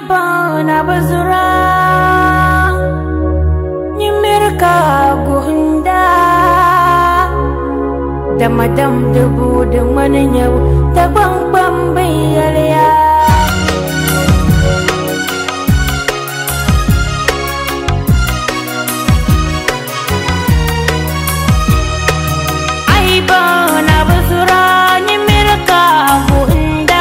bana bazura nyimirka guhunda da madam dubu da wani yau da bambam bayarya ai bana bazura nyimirka guhunda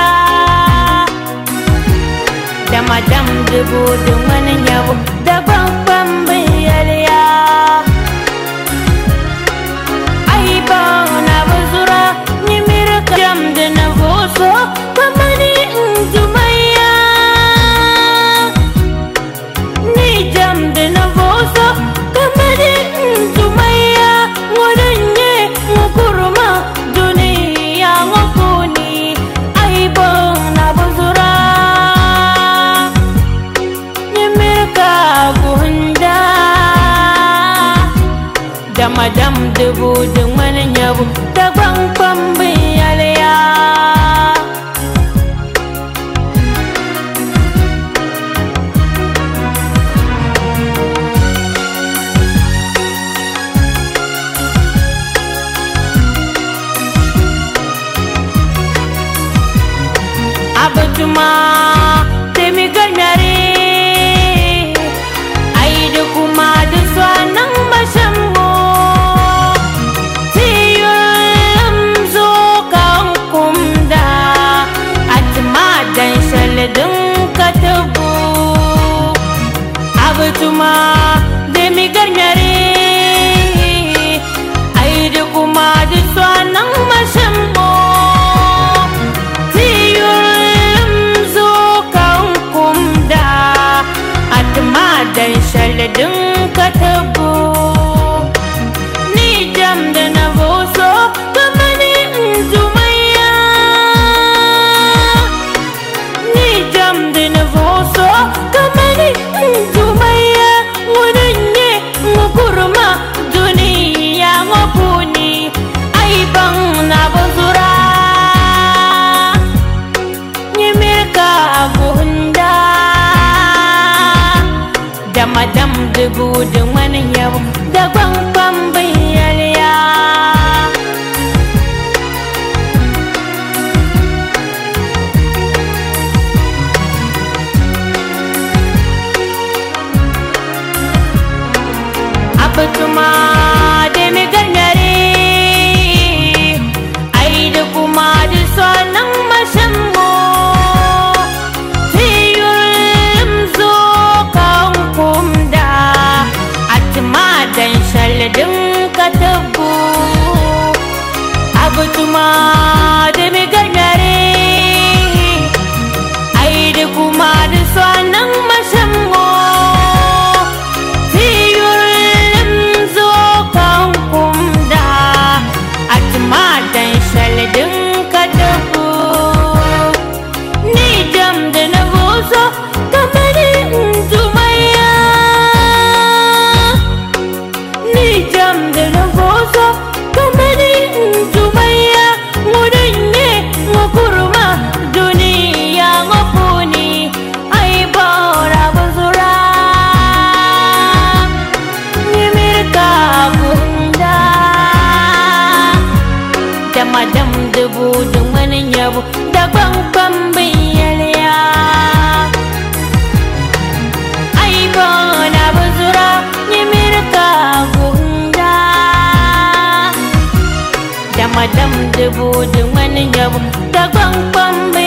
da madam dubu da wani yau da bambam bayarya ai bana bazura nyimirka jam da na voso kamani injumaya ni jam da na voso kamani injumaya ngoranye ngukuruma duniya ngokuni ai bana bazura nyimirka guhunda da madam dubu da wani yau da bambam bayarya abatuma temi ganyare ai da kuma da swanan mashammo tiyum zo kan kumda atma dan shaladin katabu abatuma temi ganyare ai da kuma da swanan mashammo dan shaladin katabu ni jam da na voso kamani injumaya ni jam da na voso kamani injumaya ngudanye ngukuruma duniya ngokuni ai bang na bazura nyimirka guhunda da madam dubu da wani yau da bambam bayarya abatuma da mi ganyare ai da kuma da sonan mashammo dan shaladin katabu abatuma da mi ganyare ai da kuma da swanan mashammo tiyurin zo kan kumda atma dan shaladin katabu ni jam da na voso kamani injumaya jam da na voso kamani injumaya ngudanye ngukuruma duniya ngokuni ai bora bazura nyimirka guhunda da madam dubu da wani yau da bambam bayarya ai bora bazura nyimirka guhunda da madam dubu da wani yau da bambam